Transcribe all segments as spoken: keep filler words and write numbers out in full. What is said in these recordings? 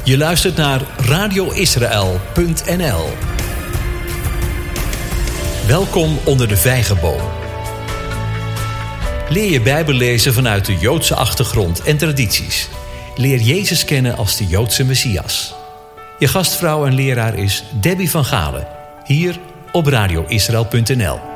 Je luistert naar radio israël punt n l. Welkom onder de vijgenboom. Leer je Bijbel lezen vanuit de Joodse achtergrond en tradities. Leer Jezus kennen als de Joodse Messias. Je gastvrouw en leraar is Debbie van Galen, hier op radio israël punt n l.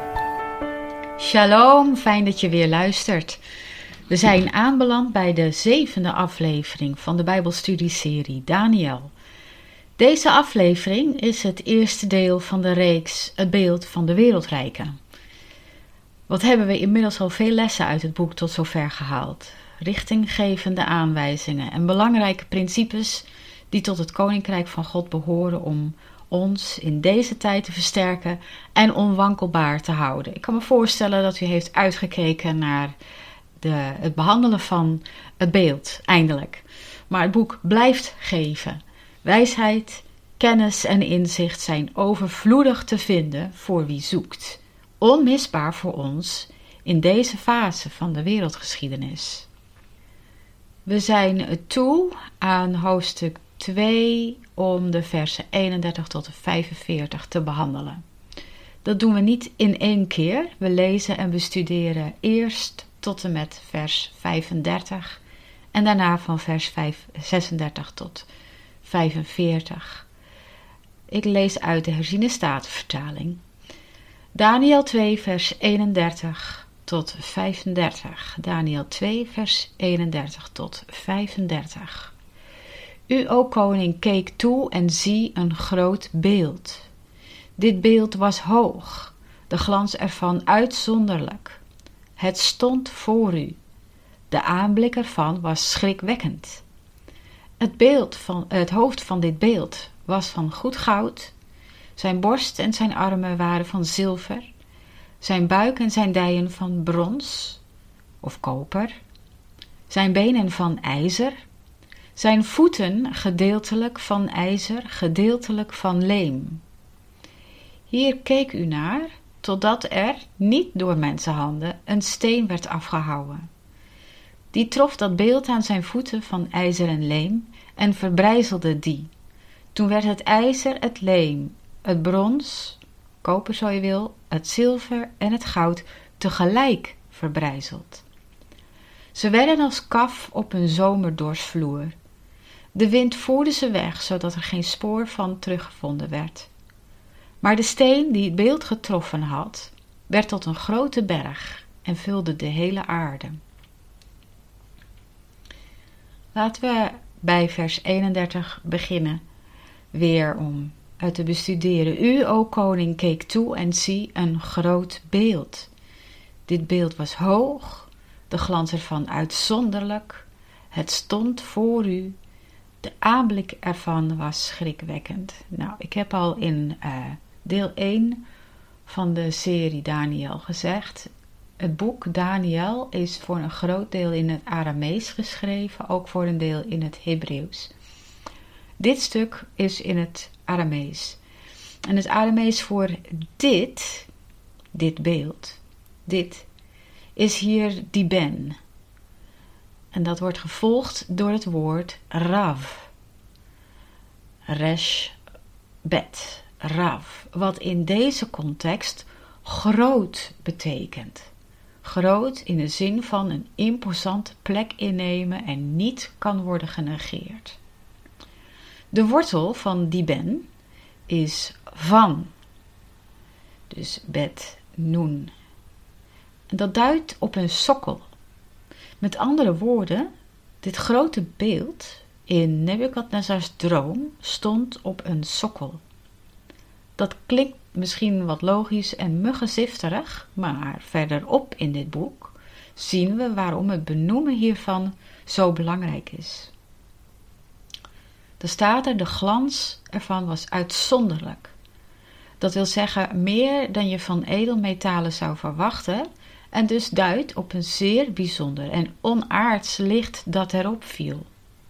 Shalom, fijn dat je weer luistert. We zijn aanbeland bij de zevende aflevering van de Bijbelstudieserie Daniel. Deze aflevering is het eerste deel van de reeks Het beeld van de wereldrijken. Wat hebben we inmiddels al veel lessen uit het boek tot zover gehaald? Richtinggevende aanwijzingen en belangrijke principes die tot het Koninkrijk van God behoren om ons in deze tijd te versterken en onwankelbaar te houden. Ik kan me voorstellen dat u heeft uitgekeken naar de, het behandelen van het beeld, eindelijk. Maar het boek blijft geven. Wijsheid, kennis en inzicht zijn overvloedig te vinden voor wie zoekt. Onmisbaar voor ons in deze fase van de wereldgeschiedenis. We zijn toe aan hoofdstuk twee om de versen eenendertig tot vijfenveertig te behandelen. Dat doen we niet in één keer. We lezen en bestuderen eerst tot en met vers vijfendertig en daarna van vers zesendertig tot vijfenveertig. Ik lees uit de herziene statenvertaling. Daniel twee vers eenendertig tot vijfendertig. Daniel twee vers eenendertig tot vijfendertig. U, o koning, keek toe en zie een groot beeld. Dit beeld was hoog, de glans ervan uitzonderlijk. Het stond voor u. De aanblik ervan was schrikwekkend. Het, beeld van, het hoofd van dit beeld was van goed goud. Zijn borst en zijn armen waren van zilver. Zijn buik en zijn dijen van brons of koper. Zijn benen van ijzer. Zijn voeten gedeeltelijk van ijzer, gedeeltelijk van leem. Hier keek u naar, totdat er, niet door mensenhanden, een steen werd afgehouwen. Die trof dat beeld aan zijn voeten van ijzer en leem en verbrijzelde die. Toen werd het ijzer, het leem, het brons, koper zo je wil, het zilver en het goud tegelijk verbrijzeld. Ze werden als kaf op een zomerdorsvloer. De wind voerde ze weg, zodat er geen spoor van teruggevonden werd. Maar de steen die het beeld getroffen had, werd tot een grote berg en vulde de hele aarde. Laten we bij vers eenendertig beginnen, weer om uit te bestuderen. U, o koning, keek toe en zie een groot beeld. Dit beeld was hoog, de glans ervan uitzonderlijk. Het stond voor u. De aanblik ervan was schrikwekkend. Nou, ik heb al in uh, deel één van de serie Daniel gezegd. Het boek Daniel is voor een groot deel in het Aramees geschreven, ook voor een deel in het Hebreeuws. Dit stuk is in het Aramees. En het Aramees voor dit, dit beeld, dit, is hier diben. En dat wordt gevolgd door het woord rav. Resh, bet, rav. Wat in deze context groot betekent. Groot in de zin van een imposante plek innemen en niet kan worden genegeerd. De wortel van diben is van. Dus bet, noen. En dat duidt op een sokkel. Met andere woorden, dit grote beeld in Nebukadnezars droom stond op een sokkel. Dat klinkt misschien wat logisch en muggenzifterig, maar verderop in dit boek zien we waarom het benoemen hiervan zo belangrijk is. Er staat er, de glans ervan was uitzonderlijk. Dat wil zeggen meer dan je van edelmetalen zou verwachten en dus duidt op een zeer bijzonder en onaards licht dat erop viel.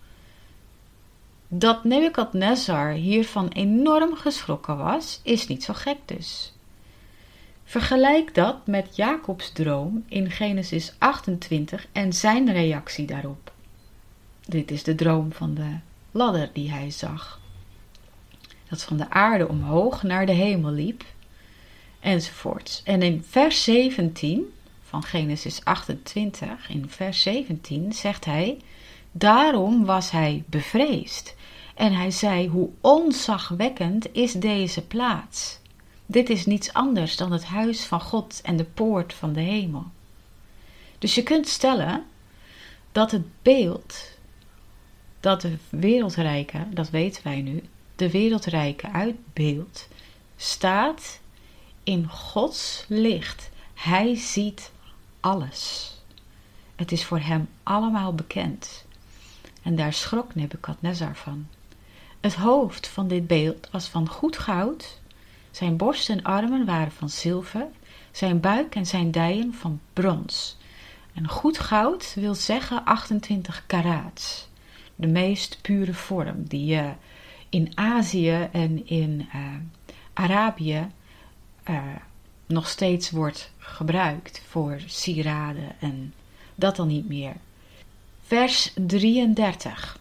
Dat Nebukadnezar hiervan enorm geschrokken was, is niet zo gek dus. Vergelijk dat met Jacobs droom in Genesis achtentwintig en zijn reactie daarop. Dit is de droom van de ladder die hij zag. Dat van de aarde omhoog naar de hemel liep. Enzovoorts. En in vers zeventien van Genesis achtentwintig, in vers zeventien zegt hij: daarom was hij bevreesd. En hij zei: hoe ontzagwekkend is deze plaats. Dit is niets anders dan het huis van God en de poort van de hemel. Dus je kunt stellen dat het beeld dat de wereldrijken, dat weten wij nu, de wereldrijken uitbeeldt, staat in Gods licht. Hij ziet alles. Het is voor hem allemaal bekend. En daar schrok Nebukadnezar van. Het hoofd van dit beeld was van goed goud. Zijn borst en armen waren van zilver. Zijn buik en zijn dijen van brons. En goed goud wil zeggen achtentwintig karaats. De meest pure vorm die uh, in Azië en in uh, Arabië uh, nog steeds wordt gebruikt voor sieraden en dat dan niet meer. Vers drieëndertig.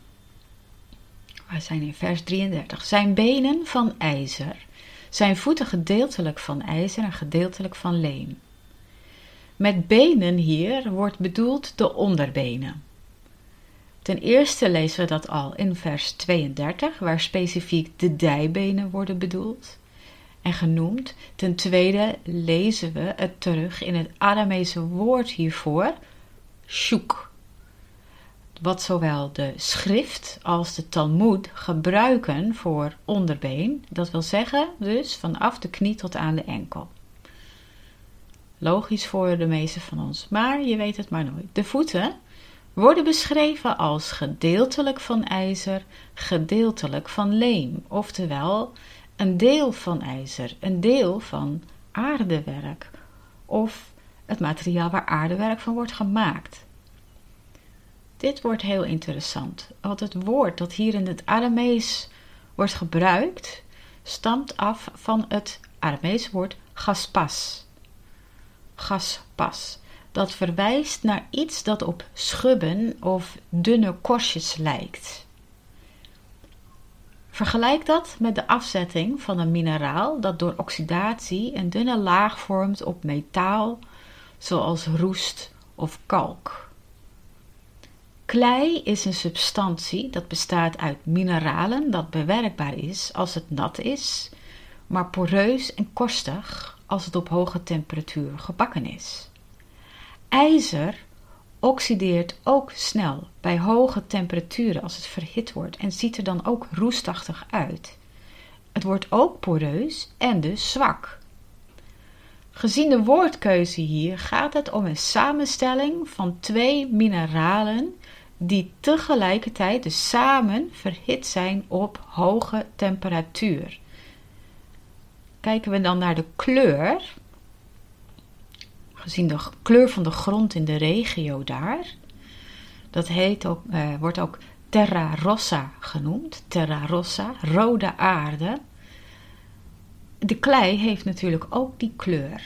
We zijn in vers drieëndertig. Zijn benen van ijzer, zijn voeten gedeeltelijk van ijzer en gedeeltelijk van leem. Met benen hier wordt bedoeld de onderbenen. Ten eerste lezen we dat al in vers tweeëndertig, waar specifiek de dijbenen worden bedoeld en genoemd. Ten tweede lezen we het terug in het Aramese woord hiervoor, shuk, wat zowel de schrift als de Talmoed gebruiken voor onderbeen. Dat wil zeggen dus vanaf de knie tot aan de enkel. Logisch voor de meeste van ons, maar je weet het maar nooit. De voeten worden beschreven als gedeeltelijk van ijzer, gedeeltelijk van leem. Oftewel, een deel van ijzer, een deel van aardewerk. Of het materiaal waar aardewerk van wordt gemaakt. Dit wordt heel interessant, want het woord dat hier in het Aramees wordt gebruikt, stamt af van het Aramees woord gaspas. Gaspas. Dat verwijst naar iets dat op schubben of dunne korstjes lijkt. Vergelijk dat met de afzetting van een mineraal dat door oxidatie een dunne laag vormt op metaal, zoals roest of kalk. Klei is een substantie dat bestaat uit mineralen dat bewerkbaar is als het nat is, maar poreus en korstig als het op hoge temperatuur gebakken is. IJzer oxideert ook snel bij hoge temperaturen als het verhit wordt en ziet er dan ook roestachtig uit. Het wordt ook poreus en dus zwak. Gezien de woordkeuze hier gaat het om een samenstelling van twee mineralen die tegelijkertijd dus samen verhit zijn op hoge temperatuur. Kijken we dan naar de kleur, gezien de kleur van de grond in de regio daar, dat heet ook, uh, wordt ook terra rossa genoemd, terra rossa, rode aarde. De klei heeft natuurlijk ook die kleur.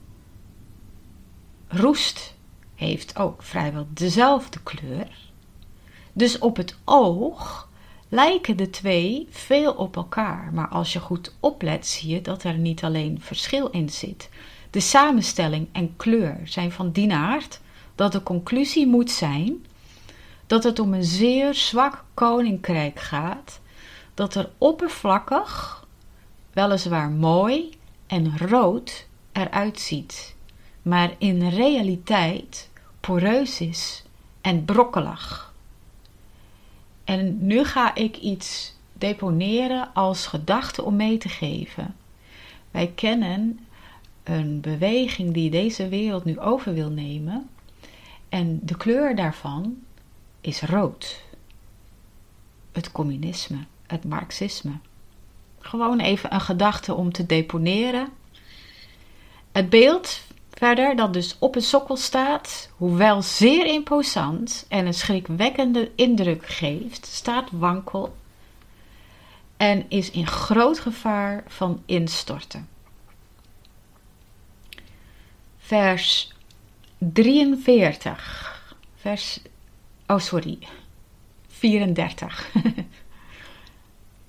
Roest heeft ook vrijwel dezelfde kleur. Dus op het oog lijken de twee veel op elkaar, maar als je goed oplet zie je dat er niet alleen verschil in zit. De samenstelling en kleur zijn van die aard dat de conclusie moet zijn dat het om een zeer zwak koninkrijk gaat, dat er oppervlakkig, weliswaar mooi en rood eruit ziet, maar in realiteit poreus is en brokkelig. En nu ga ik iets deponeren als gedachte om mee te geven. Wij kennen een beweging die deze wereld nu over wil nemen. En de kleur daarvan is rood. Het communisme, het marxisme. Gewoon even een gedachte om te deponeren. Het beeld verder dat dus op een sokkel staat, hoewel zeer imposant en een schrikwekkende indruk geeft, staat wankel en is in groot gevaar van instorten. Vers drieënveertig. Vers, oh sorry, vierendertig.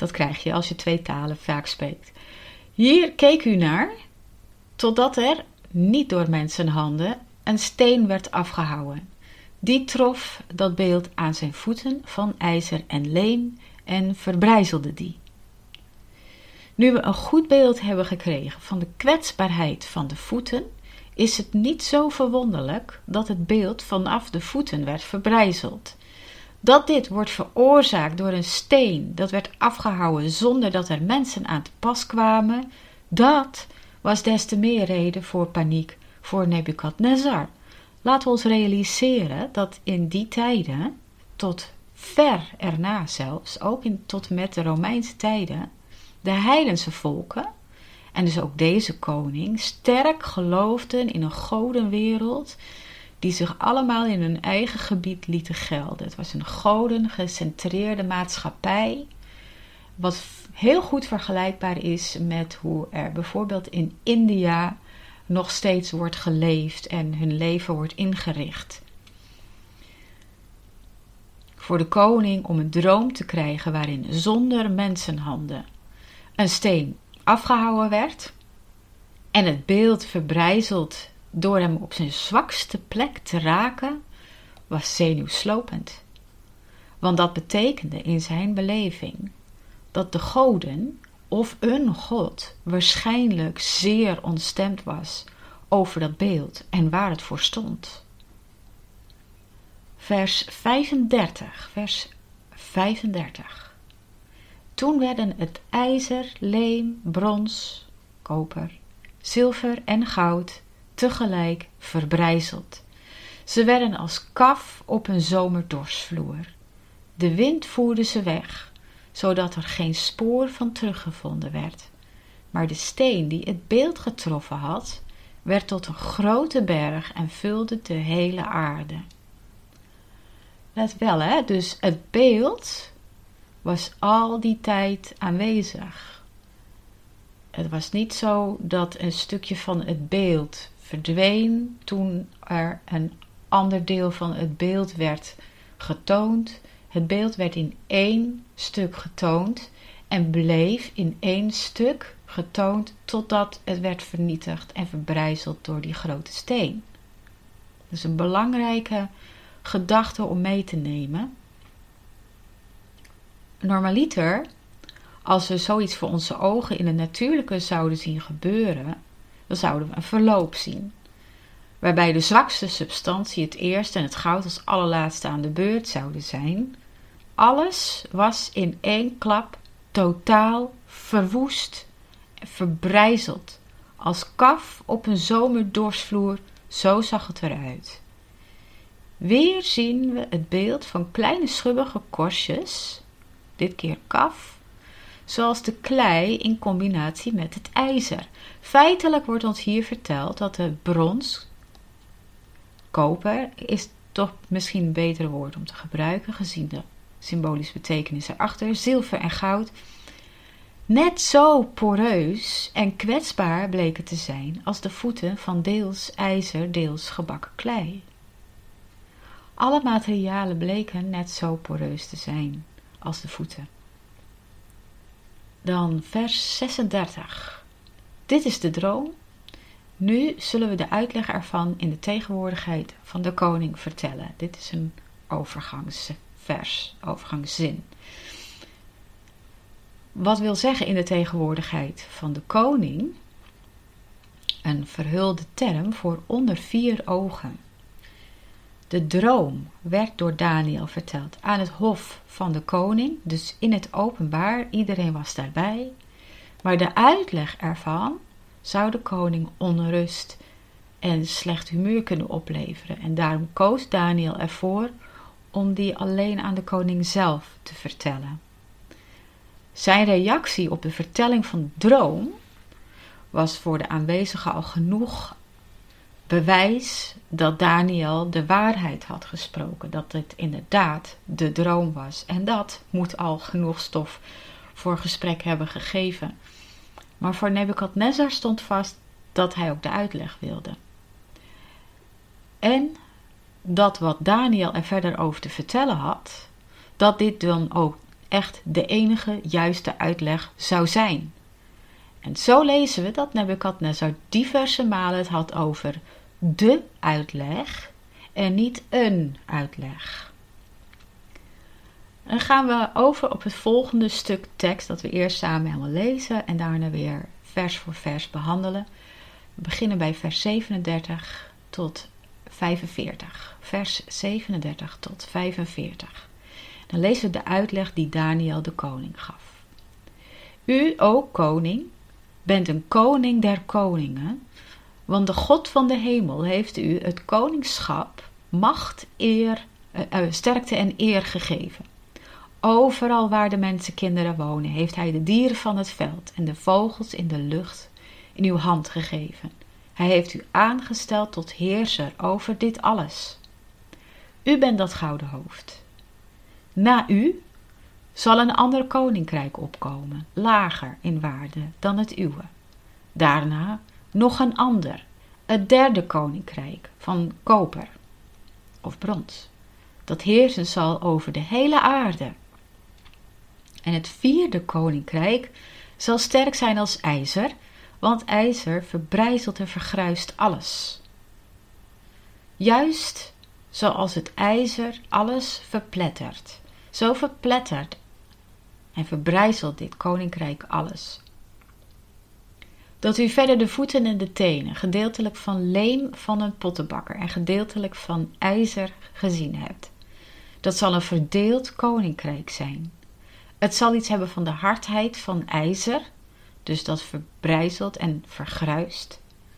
Dat krijg je als je twee talen vaak spreekt. Hier keek u naar, totdat er, niet door mensenhanden, een steen werd afgehouwen. Die trof dat beeld aan zijn voeten van ijzer en leem en verbrijzelde die. Nu we een goed beeld hebben gekregen van de kwetsbaarheid van de voeten, is het niet zo verwonderlijk dat het beeld vanaf de voeten werd verbrijzeld. Dat dit wordt veroorzaakt door een steen dat werd afgehouwen zonder dat er mensen aan te pas kwamen, dat was des te meer reden voor paniek voor Nebukadnezar. Laten we ons realiseren dat in die tijden, tot ver erna zelfs, ook in, tot met de Romeinse tijden, de heidense volken, en dus ook deze koning, sterk geloofden in een godenwereld die zich allemaal in hun eigen gebied lieten gelden. Het was een godengecentreerde maatschappij, wat heel goed vergelijkbaar is met hoe er bijvoorbeeld in India nog steeds wordt geleefd en hun leven wordt ingericht. Voor de koning om een droom te krijgen waarin zonder mensenhanden een steen afgehouwen werd en het beeld verbrijzeld door hem op zijn zwakste plek te raken, was zenuwslopend. Want dat betekende in zijn beleving dat de goden of een god waarschijnlijk zeer ontstemd was over dat beeld en waar het voor stond. Vers vijfendertig, vers vijfendertig. Toen werden het ijzer, leem, brons, koper, zilver en goud tegelijk verbrijzeld. Ze werden als kaf op een zomerdorsvloer. De wind voerde ze weg, zodat er geen spoor van teruggevonden werd. Maar de steen die het beeld getroffen had, werd tot een grote berg en vulde de hele aarde. Let wel, hè? Dus het beeld was al die tijd aanwezig. Het was niet zo dat een stukje van het beeld verdween toen er een ander deel van het beeld werd getoond. Het beeld werd in één stuk getoond en bleef in één stuk getoond totdat het werd vernietigd en verbrijzeld door die grote steen. Dat is een belangrijke gedachte om mee te nemen. Normaliter, als we zoiets voor onze ogen in het natuurlijke zouden zien gebeuren, dan zouden we een verloop zien, waarbij de zwakste substantie het eerst en het goud als allerlaatste aan de beurt zouden zijn. Alles was in één klap totaal verwoest en verbrijzeld, als kaf op een zomerdorsvloer, zo zag het eruit. Weer zien we het beeld van kleine schubbige korstjes, dit keer kaf, zoals de klei in combinatie met het ijzer. Feitelijk wordt ons hier verteld dat de brons, koper, is toch misschien een betere woord om te gebruiken, gezien de symbolische betekenis erachter, zilver en goud, net zo poreus en kwetsbaar bleken te zijn als de voeten van deels ijzer, deels gebakken klei. Alle materialen bleken net zo poreus te zijn als de voeten. Dan vers zesendertig. Dit is de droom. Nu zullen we de uitleg ervan in de tegenwoordigheid van de koning vertellen. Dit is een overgangsvers, overgangszin. Wat wil zeggen in de tegenwoordigheid van de koning? Een verhulde term voor onder vier ogen. De droom werd door Daniel verteld aan het hof van de koning, dus in het openbaar, iedereen was daarbij. Maar de uitleg ervan zou de koning onrust en slecht humeur kunnen opleveren. En daarom koos Daniel ervoor om die alleen aan de koning zelf te vertellen. Zijn reactie op de vertelling van de droom was voor de aanwezigen al genoeg bewijs dat Daniel de waarheid had gesproken, dat het inderdaad de droom was. En dat moet al genoeg stof voor gesprek hebben gegeven. Maar voor Nebukadnezar stond vast dat hij ook de uitleg wilde. En dat wat Daniel er verder over te vertellen had, dat dit dan ook echt de enige juiste uitleg zou zijn. En zo lezen we dat Nebukadnezar diverse malen het had over de uitleg en niet een uitleg. Dan gaan we over op het volgende stuk tekst dat we eerst samen helemaal lezen en daarna weer vers voor vers behandelen. We beginnen bij vers zevenendertig tot vijfenveertig. Vers zevenendertig tot vijfenveertig. Dan lezen we de uitleg die Daniel de koning gaf. U, o koning, bent een koning der koningen, want de God van de hemel heeft u het koningschap, macht, eer, uh, sterkte en eer gegeven. Overal waar de mensenkinderen wonen, heeft hij de dieren van het veld en de vogels in de lucht in uw hand gegeven. Hij heeft u aangesteld tot heerser over dit alles. U bent dat gouden hoofd. Na u zal een ander koninkrijk opkomen, lager in waarde dan het uwe. Daarna nog een ander, het derde koninkrijk van koper of brons, dat heersen zal over de hele aarde. En het vierde koninkrijk zal sterk zijn als ijzer, want ijzer verbrijzelt en vergruist alles. Juist zoals het ijzer alles verplettert, zo verplettert en verbrijzelt dit koninkrijk alles. Dat u verder de voeten en de tenen, gedeeltelijk van leem van een pottenbakker en gedeeltelijk van ijzer gezien hebt. Dat zal een verdeeld koninkrijk zijn. Het zal iets hebben van de hardheid van ijzer, dus dat verbrijzelt en vergruist.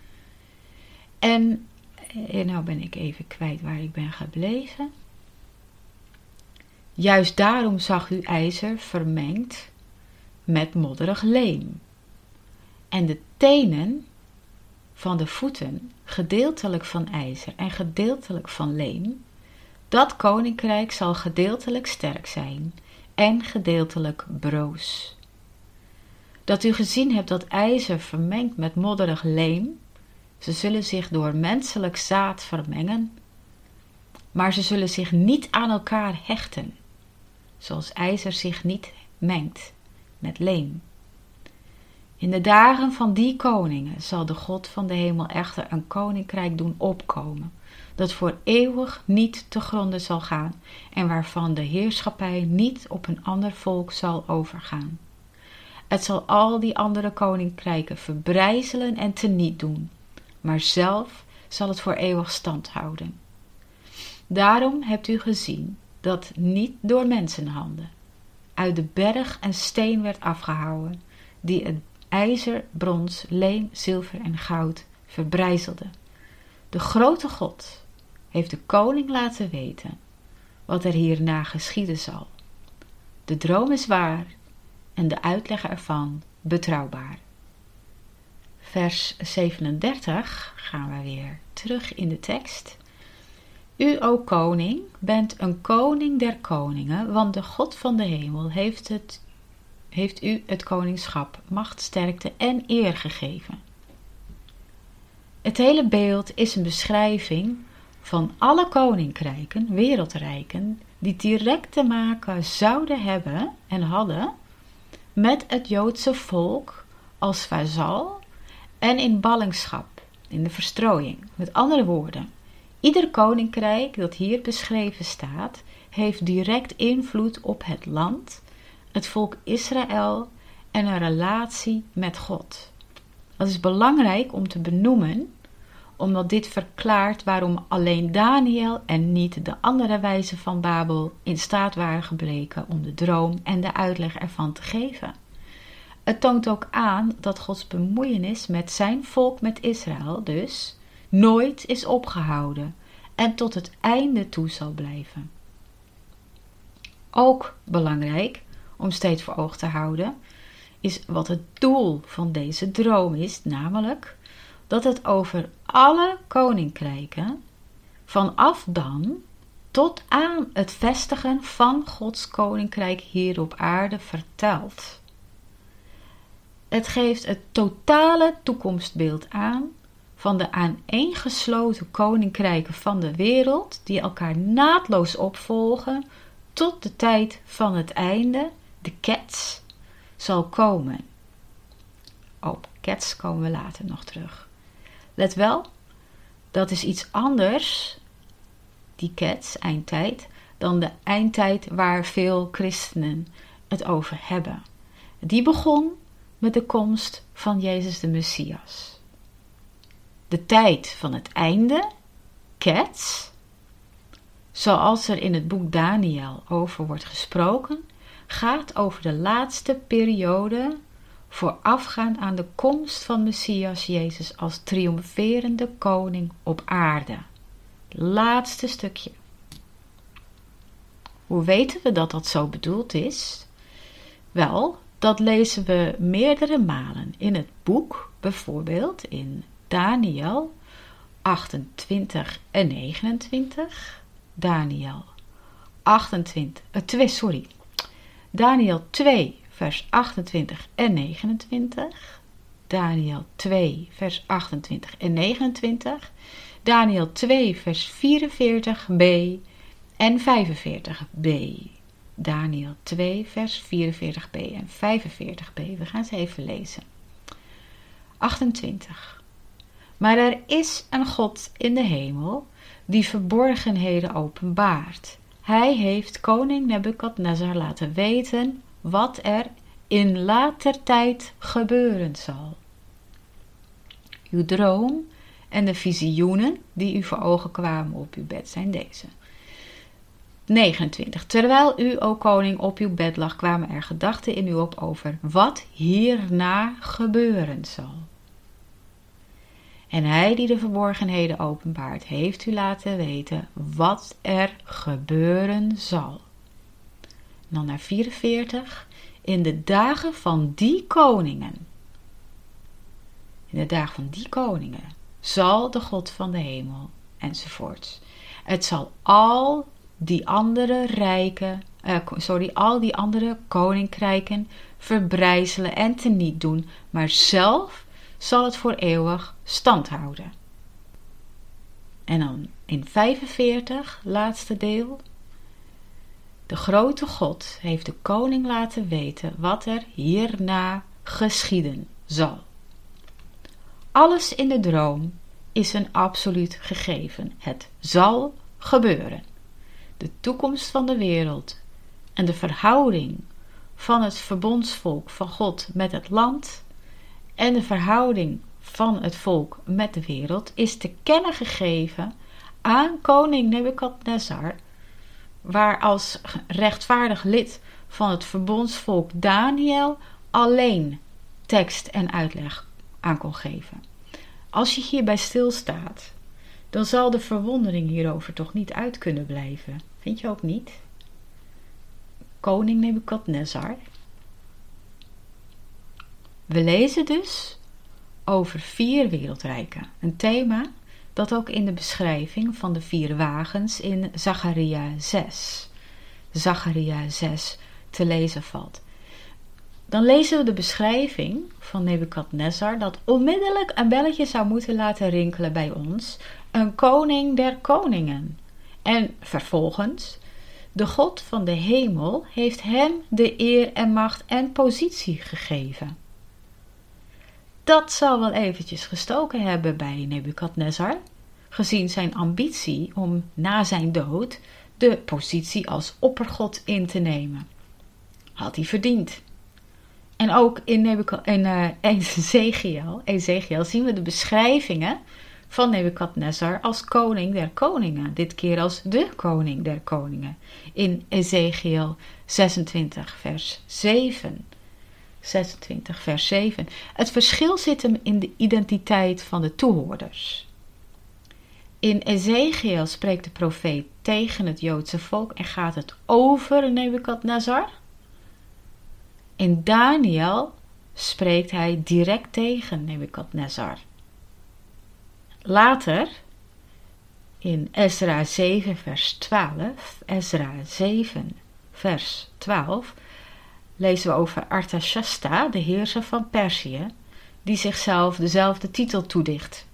En, en nou ben ik even kwijt waar ik ben gebleven. Juist daarom zag u ijzer vermengd met modderig leem. En de tenen van de voeten, gedeeltelijk van ijzer en gedeeltelijk van leem, dat koninkrijk zal gedeeltelijk sterk zijn en gedeeltelijk broos. Dat u gezien hebt dat ijzer vermengd met modderig leem, ze zullen zich door menselijk zaad vermengen, maar ze zullen zich niet aan elkaar hechten, zoals ijzer zich niet mengt met leem. In de dagen van die koningen zal de God van de hemel echter een koninkrijk doen opkomen, dat voor eeuwig niet te gronde zal gaan en waarvan de heerschappij niet op een ander volk zal overgaan. Het zal al die andere koninkrijken verbrijzelen en teniet doen, maar zelf zal het voor eeuwig stand houden. Daarom hebt u gezien dat niet door mensenhanden uit de berg en steen werd afgehouwen, die het ijzer, brons, leem, zilver en goud verbrijzelde. De grote God heeft de koning laten weten wat er hierna geschieden zal. De droom is waar en de uitleg ervan betrouwbaar. Vers zevenendertig gaan we weer terug in de tekst. U, o koning, bent een koning der koningen, want de God van de hemel heeft, het, heeft u het koningschap, macht, sterkte en eer gegeven. Het hele beeld is een beschrijving van alle koninkrijken, wereldrijken, die direct te maken zouden hebben en hadden met het Joodse volk als vazal en in ballingschap, in de verstrooiing. Met andere woorden, ieder koninkrijk dat hier beschreven staat, heeft direct invloed op het land, het volk Israël en een relatie met God. Dat is belangrijk om te benoemen, omdat dit verklaart waarom alleen Daniel en niet de andere wijzen van Babel in staat waren gebleken om de droom en de uitleg ervan te geven. Het toont ook aan dat Gods bemoeienis met zijn volk, met Israël dus, nooit is opgehouden en tot het einde toe zal blijven. Ook belangrijk om steeds voor oog te houden is wat het doel van deze droom is, namelijk dat het over alle koninkrijken vanaf dan tot aan het vestigen van Gods koninkrijk hier op aarde vertelt. Het geeft het totale toekomstbeeld aan van de aaneengesloten koninkrijken van de wereld die elkaar naadloos opvolgen tot de tijd van het einde de Kets, zal komen. Op Kets komen we later nog terug. Let wel, dat is iets anders, die Kets, eindtijd, dan de eindtijd waar veel christenen het over hebben. Die begon met de komst van Jezus de Messias. De tijd van het einde, Kets, zoals er in het boek Daniel over wordt gesproken, gaat over de laatste periode voorafgaand aan de komst van Messias Jezus als triomferende koning op aarde. Laatste stukje. Hoe weten we dat dat zo bedoeld is? Wel, dat lezen we meerdere malen in het boek, bijvoorbeeld in Daniel achtentwintig en negenentwintig. Daniel achtentwintig, uh, twee, sorry. Daniel twee, vers achtentwintig en negenentwintig. Daniel twee, vers achtentwintig en negenentwintig. Daniel twee, vers vierenveertig b en vijfenveertig b. Daniel twee, vers vierenveertig b en vijfenveertig b. We gaan ze even lezen. achtentwintig. Maar er is een God in de hemel die verborgenheden openbaart. Hij heeft koning Nebukadnezar laten weten wat er in later tijd gebeuren zal. Uw droom en de visioenen die u voor ogen kwamen op uw bed zijn deze. negenentwintig. Terwijl u, o koning, op uw bed lag, kwamen er gedachten in u op over wat hierna gebeuren zal. En hij die de verborgenheden openbaart, heeft u laten weten wat er gebeuren zal. En dan naar vierenveertig. In de dagen van die koningen. In de dagen van die koningen zal de God van de hemel, enzovoorts. Het zal al die andere rijken, uh, sorry, al die andere koninkrijken verbrijzelen en teniet doen, maar zelf zal het voor eeuwig stand houden. En dan in vijfenveertig, laatste deel. De grote God heeft de koning laten weten wat er hierna geschieden zal. Alles in de droom is een absoluut gegeven. Het zal gebeuren. De toekomst van de wereld en de verhouding van het verbondsvolk van God met het land en de verhouding van het volk met de wereld is te kennen gegeven aan koning Nebukadnezar, waar als rechtvaardig lid van het verbondsvolk Daniel alleen tekst en uitleg aan kon geven. Als je hierbij stilstaat, dan zal de verwondering hierover toch niet uit kunnen blijven. Vind je ook niet? Koning Nebukadnezar. We lezen dus over vier wereldrijken. Een thema dat ook in de beschrijving van de vier wagens in Zacharia zes. Zacharia zes te lezen valt. Dan lezen we de beschrijving van Nebukadnezar dat onmiddellijk een belletje zou moeten laten rinkelen bij ons. Een koning der koningen. En vervolgens, de God van de hemel heeft hem de eer en macht en positie gegeven. Dat zal wel eventjes gestoken hebben bij Nebukadnezar, gezien zijn ambitie om na zijn dood de positie als oppergod in te nemen. Had hij verdiend. En ook in, Nebukad- in uh, Ezekiel, Ezekiel zien we de beschrijvingen van Nebukadnezar als koning der koningen. Dit keer als de koning der koningen. In Ezekiel zesentwintig vers zeven. zesentwintig vers zeven. Het verschil zit hem in de identiteit van de toehoorders. In Ezekiel spreekt de profeet tegen het Joodse volk en gaat het over Nebukadnezar. In Daniel spreekt hij direct tegen Nebukadnezar. Later, in Ezra zeven vers twaalf, Ezra zeven vers twaalf, lezen we over Artashasta, de heerser van Perzië, die zichzelf dezelfde titel toedicht.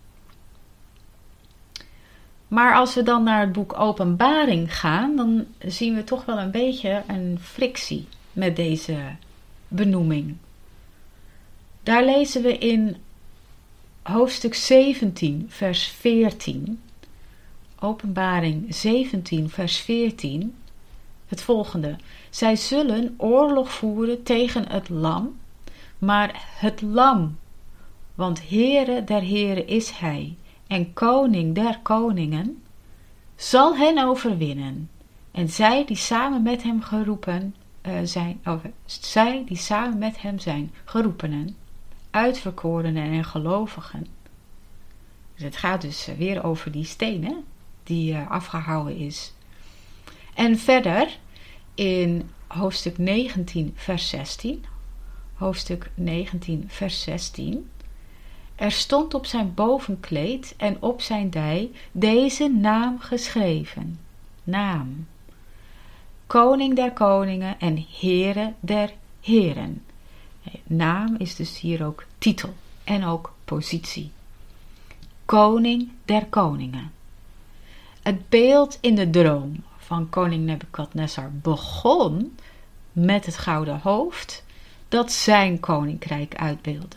Maar als we dan naar het boek Openbaring gaan, dan zien we toch wel een beetje een frictie met deze benoeming. Daar lezen we in hoofdstuk zeventien, vers veertien. Openbaring zeventien, vers veertien. Het volgende. Zij zullen oorlog voeren tegen het lam, maar het lam, want Heere der Heren is hij en koning der koningen, zal hen overwinnen. En zij die samen met hem geroepen uh, zijn, of zij die samen met hem zijn geroepenen, uitverkorenen en gelovigen. Dus het gaat dus weer over die steen, hè, die uh, afgehouden is. En verder in hoofdstuk negentien, vers zestien. Hoofdstuk negentien, vers zestien. Er stond op zijn bovenkleed en op zijn dij deze naam geschreven. Naam. Koning der koningen en Heere der heren. Naam is dus hier ook titel en ook positie. Koning der koningen. Het beeld in de droom van koning Nebukadnezar begon met het gouden hoofd dat zijn koninkrijk uitbeeldde.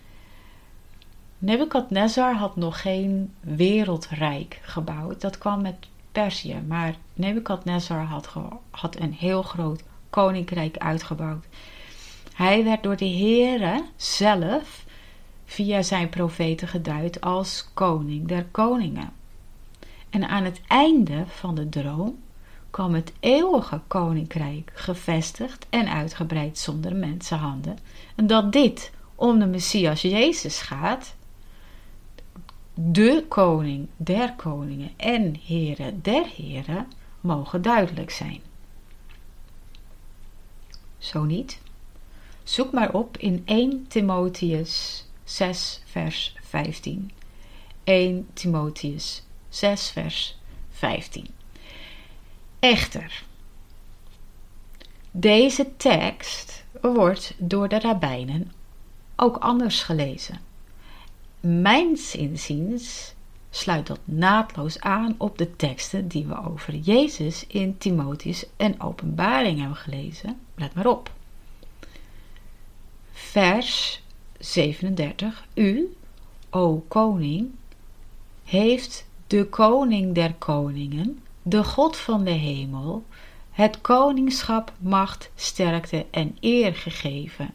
Nebukadnezar had nog geen wereldrijk gebouwd, dat kwam met Perzië, maar Nebukadnezar had, had een heel groot koninkrijk uitgebouwd. Hij werd door de Heere zelf via zijn profeten geduid als koning der koningen. En aan het einde van de droom kwam het eeuwige koninkrijk gevestigd en uitgebreid zonder mensenhanden. En dat dit om de Messias Jezus gaat, de koning der koningen en Heere der heren, mogen duidelijk zijn. Zo niet? Zoek maar op in eerste Timotheus zes vers vijftien. eerste Timotheus zes vers vijftien. Echter, deze tekst wordt door de rabbijnen ook anders gelezen. Mijns inziens sluit dat naadloos aan op de teksten die we over Jezus in Timotheus en Openbaring hebben gelezen. Let maar op. Vers zevenendertig. U, o koning, heeft de koning der koningen, de God van de hemel, het koningschap, macht, sterkte en eer gegeven.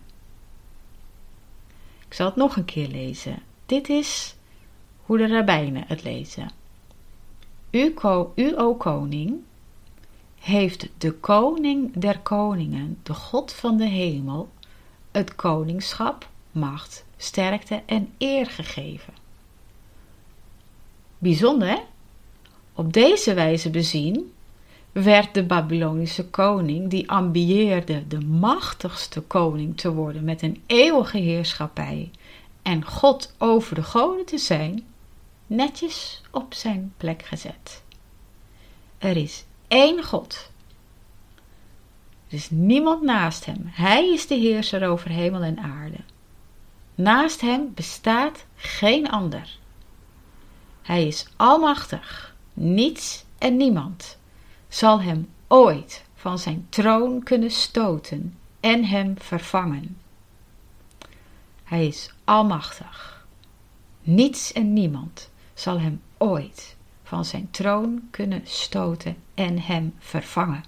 Ik zal het nog een keer lezen. Dit is hoe de rabbijnen het lezen. U, ko, u, o koning, heeft de koning der koningen, de God van de hemel, het koningschap, macht, sterkte en eer gegeven. Bijzonder, hè? Op deze wijze bezien werd de Babylonische koning, die ambieerde de machtigste koning te worden met een eeuwige heerschappij en God over de goden te zijn, netjes op zijn plek gezet. Er is één God. Er is niemand naast hem. Hij is de heerser over hemel en aarde. Naast hem bestaat geen ander. Hij is almachtig. Niets en niemand zal hem ooit van zijn troon kunnen stoten en hem vervangen. Hij is almachtig. Niets en niemand zal hem ooit van zijn troon kunnen stoten en hem vervangen.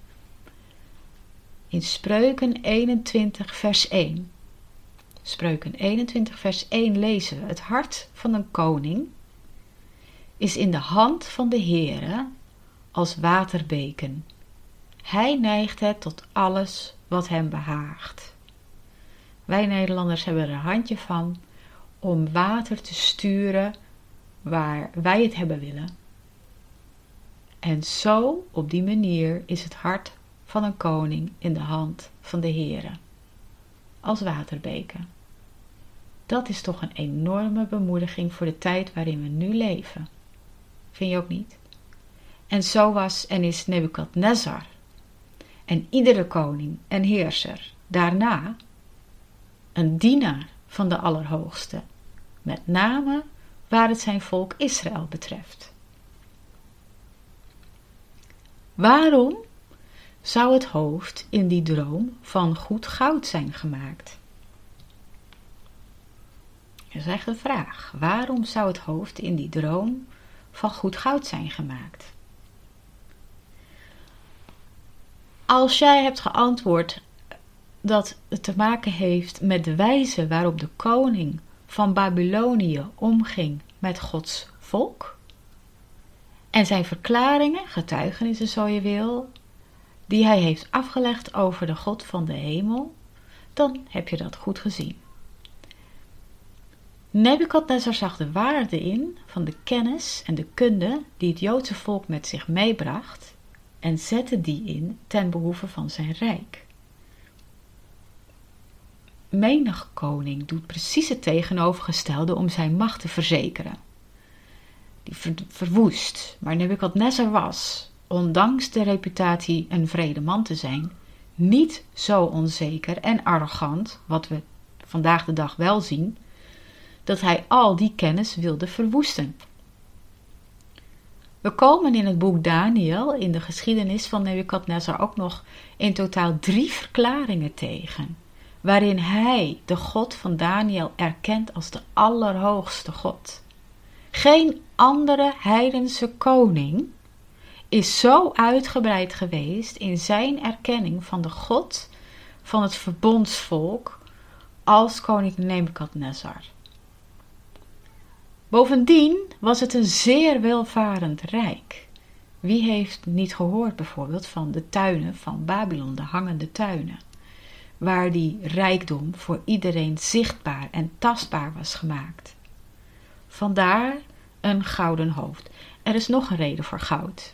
In Spreuken eenentwintig vers één. Spreuken eenentwintig vers één lezen we: het hart van een koning is in de hand van de Heere als waterbeken. Hij neigt het tot alles wat hem behaagt. Wij Nederlanders hebben er een handje van om water te sturen waar wij het hebben willen. En zo, op die manier, is het hart van een koning in de hand van de Heere, als waterbeken. Dat is toch een enorme bemoediging voor de tijd waarin we nu leven. Vind je ook niet? En zo was en is Nebukadnezar en iedere koning en heerser daarna een dienaar van de Allerhoogste, met name waar het zijn volk Israël betreft. Waarom zou het hoofd in die droom van goed goud zijn gemaakt? Dat is echt een vraag. Waarom zou het hoofd in die droom van goed goud zijn gemaakt? Als jij hebt geantwoord dat het te maken heeft met de wijze waarop de koning van Babylonië omging met Gods volk en zijn verklaringen, getuigenissen zo je wil, die hij heeft afgelegd over de God van de hemel, dan heb je dat goed gezien. Nebukadnezar zag de waarde in van de kennis en de kunde die het Joodse volk met zich meebracht en zette die in ten behoeve van zijn rijk. Menig koning doet precies het tegenovergestelde om zijn macht te verzekeren. Die ver- verwoest, maar Nebukadnezar was, ondanks de reputatie een vrede man te zijn, niet zo onzeker en arrogant, wat we vandaag de dag wel zien, dat hij al die kennis wilde verwoesten. We komen in het boek Daniel, in de geschiedenis van Nebukadnezar, ook nog in totaal drie verklaringen tegen, waarin hij de God van Daniel erkent als de allerhoogste God. Geen andere heidense koning is zo uitgebreid geweest in zijn erkenning van de God van het verbondsvolk als koning Nebukadnezar. Bovendien was het een zeer welvarend rijk. Wie heeft niet gehoord bijvoorbeeld van de tuinen van Babylon, de hangende tuinen, waar die rijkdom voor iedereen zichtbaar en tastbaar was gemaakt. Vandaar een gouden hoofd. Er is nog een reden voor goud.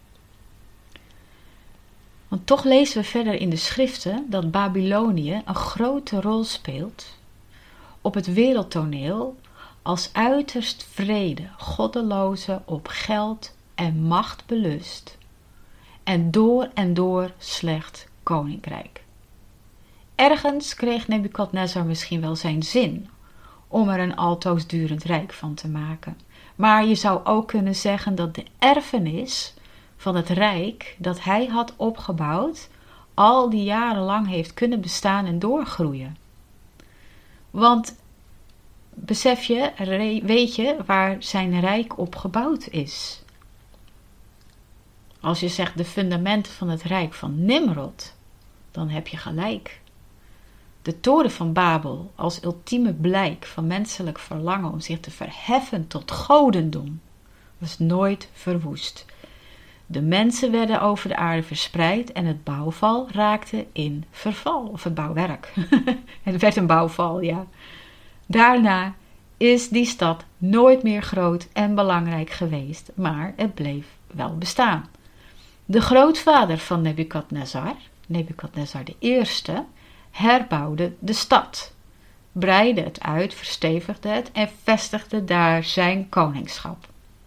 Want toch lezen we verder in de schriften dat Babylonië een grote rol speelt op het wereldtoneel als uiterst vrede, goddeloze, op geld en macht belust en door en door slecht koninkrijk. Ergens kreeg Nebukadnezar misschien wel zijn zin om er een altoosdurend rijk van te maken. Maar je zou ook kunnen zeggen dat de erfenis van het rijk dat hij had opgebouwd al die jaren lang heeft kunnen bestaan en doorgroeien. Want besef je, weet je waar zijn rijk op gebouwd is? Als je zegt de fundamenten van het rijk van Nimrod, dan heb je gelijk. De toren van Babel als ultieme blijk van menselijk verlangen om zich te verheffen tot godendom was nooit verwoest. De mensen werden over de aarde verspreid en het bouwval raakte in verval, of het bouwwerk. Het werd een bouwval, ja. Daarna is die stad nooit meer groot en belangrijk geweest, maar het bleef wel bestaan. De grootvader van Nebukadnezar, Nebukadnezar de Eerste, herbouwde de stad, breidde het uit, verstevigde het en vestigde daar zijn koningschap.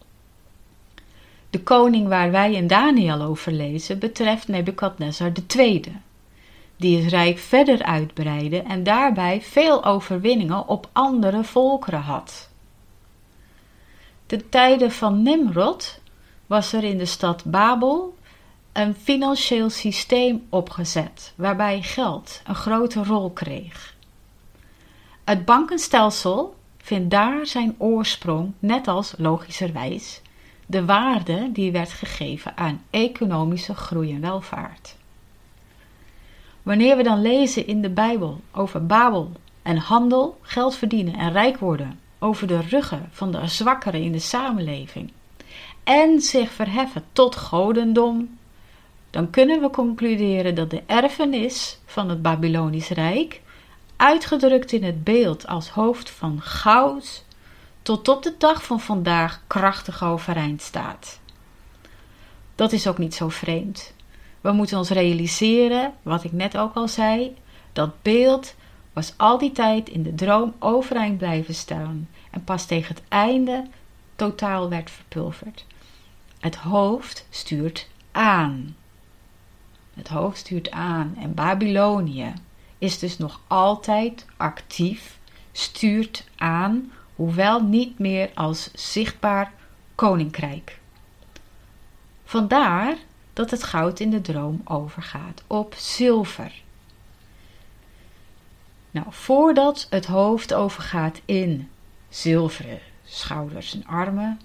De koning waar wij in Daniel over lezen betreft Nebukadnezar de Tweede, die het rijk verder uitbreidde en daarbij veel overwinningen op andere volkeren had. Ten tijde van Nimrod was er in de stad Babel een financieel systeem opgezet, waarbij geld een grote rol kreeg. Het bankenstelsel vindt daar zijn oorsprong, net als logischerwijs de waarde die werd gegeven aan economische groei en welvaart. Wanneer we dan lezen in de Bijbel over Babel en handel, geld verdienen en rijk worden over de ruggen van de zwakkeren in de samenleving en zich verheffen tot godendom, dan kunnen we concluderen dat de erfenis van het Babylonisch Rijk, uitgedrukt in het beeld als hoofd van goud, tot op de dag van vandaag krachtig overeind staat. Dat is ook niet zo vreemd. We moeten ons realiseren, wat ik net ook al zei, dat beeld was al die tijd in de droom overeind blijven staan en pas tegen het einde totaal werd verpulverd. Het hoofd stuurt aan. Het hoofd stuurt aan en Babylonië is dus nog altijd actief, stuurt aan, hoewel niet meer als zichtbaar koninkrijk. Vandaar dat het goud in de droom overgaat op zilver. Nou, voordat het hoofd overgaat in zilveren schouders en armen,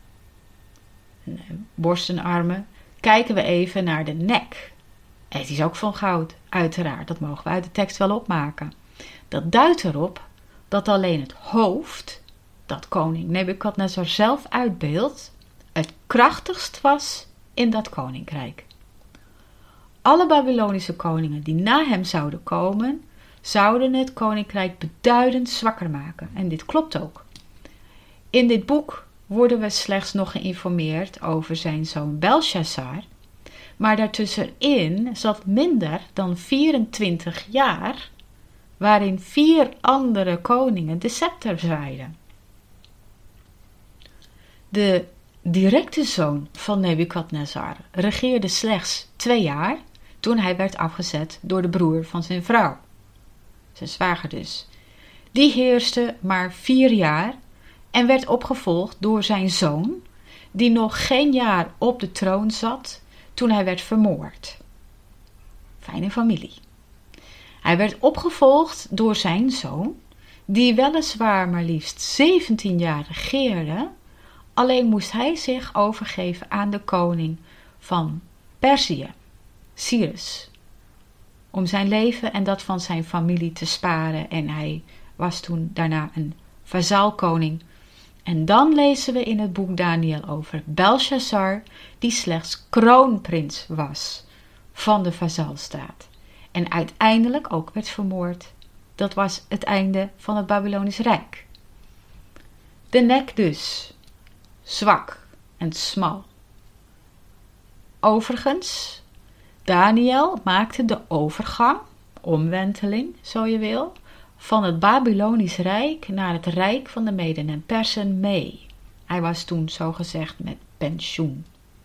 borst en armen, kijken we even naar de nek. Het is ook van goud, uiteraard. Dat mogen we uit de tekst wel opmaken. Dat duidt erop dat alleen het hoofd, dat koning Nebukadnezar zelf uitbeeldt, het krachtigst was in dat koninkrijk. Alle Babylonische koningen die na hem zouden komen, zouden het koninkrijk beduidend zwakker maken. En dit klopt ook. In dit boek worden we slechts nog geïnformeerd over zijn zoon Belshazzar, maar daartussenin zat minder dan vierentwintig jaar, waarin vier andere koningen de scepter zwaaiden. De directe zoon van Nebukadnezar regeerde slechts twee jaar, toen hij werd afgezet door de broer van zijn vrouw, zijn zwager dus. Die heerste maar vier jaar en werd opgevolgd door zijn zoon, die nog geen jaar op de troon zat toen hij werd vermoord. Fijne familie. Hij werd opgevolgd door zijn zoon, die weliswaar maar liefst zeventien jaar regeerde, alleen moest hij zich overgeven aan de koning van Perzië, Cyrus, om zijn leven en dat van zijn familie te sparen, en hij was toen daarna een vazalkoning. En dan lezen we in het boek Daniel over Belshazzar, die slechts kroonprins was van de vazalstaat en uiteindelijk ook werd vermoord. Dat was het einde van het Babylonisch Rijk. De nek dus, zwak en smal. Overigens, Daniel maakte de overgang, omwenteling, zo je wil, van het Babylonisch Rijk naar het Rijk van de Meden en Persen mee. Hij was toen zogezegd met pensioen.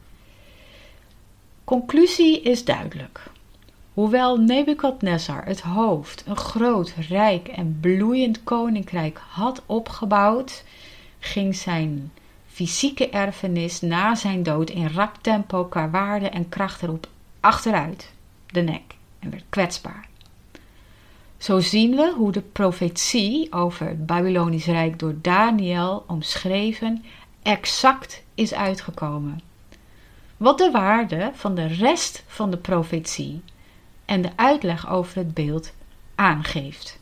Conclusie is duidelijk. Hoewel Nebukadnezar het hoofd, een groot, rijk en bloeiend koninkrijk had opgebouwd, ging zijn fysieke erfenis na zijn dood in rap tempo qua waarde en kracht erop achteruit, de nek, en werd kwetsbaar. Zo zien we hoe de profetie over het Babylonisch Rijk door Daniel omschreven exact is uitgekomen. Wat de waarde van de rest van de profetie en de uitleg over het beeld aangeeft.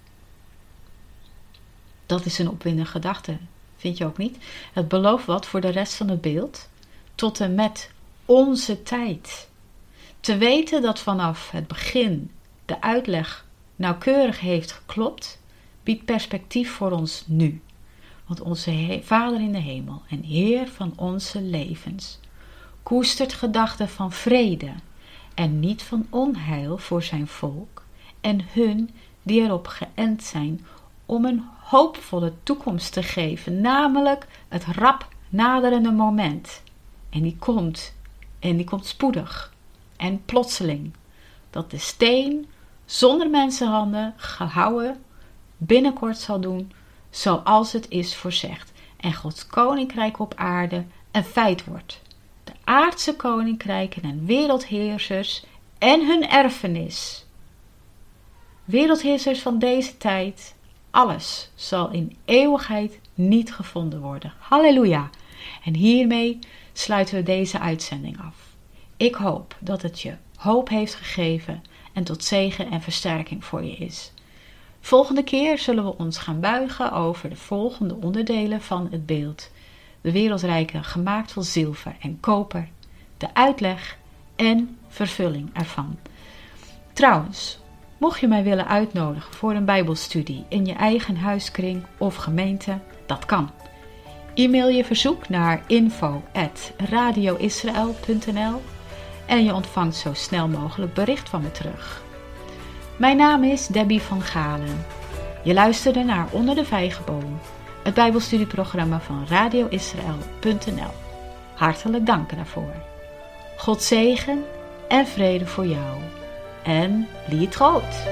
Dat is een opwindende gedachte, vind je ook niet? Het belooft wat voor de rest van het beeld, tot en met onze tijd. Te weten dat vanaf het begin de uitleg nauwkeurig heeft geklopt, biedt perspectief voor ons nu. Want onze he- Vader in de hemel en Heer van onze levens koestert gedachten van vrede en niet van onheil voor zijn volk en hun die erop geënt zijn om een hoopvolle toekomst te geven, namelijk het rap naderende moment. En die komt, en die komt spoedig en plotseling, dat de steen zonder mensenhanden gehouwen binnenkort zal doen zoals het is voorzegd en Gods koninkrijk op aarde een feit wordt. De aardse koninkrijken en wereldheersers en hun erfenis. Wereldheersers van deze tijd, alles zal in eeuwigheid niet gevonden worden. Halleluja! En hiermee sluiten we deze uitzending af. Ik hoop dat het je hoop heeft gegeven en tot zegen en versterking voor je is. Volgende keer zullen we ons gaan buigen over de volgende onderdelen van het beeld. De wereldrijken gemaakt van zilver en koper, de uitleg en vervulling ervan. Trouwens, mocht je mij willen uitnodigen voor een bijbelstudie in je eigen huiskring of gemeente, dat kan. E-mail je verzoek naar info at radioisrael punt n l en je ontvangt zo snel mogelijk bericht van me terug. Mijn naam is Debbie van Galen. Je luisterde naar Onder de Vijgenboom, het bijbelstudieprogramma van radioisrael punt n l. Hartelijk dank daarvoor. God zegen en vrede voor jou. En lied groot.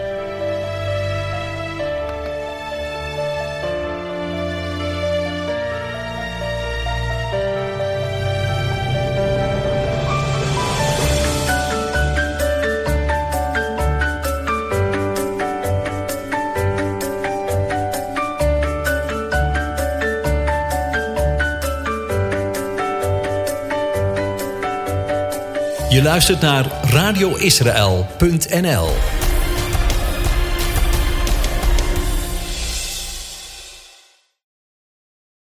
Je luistert naar radio israël punt n l.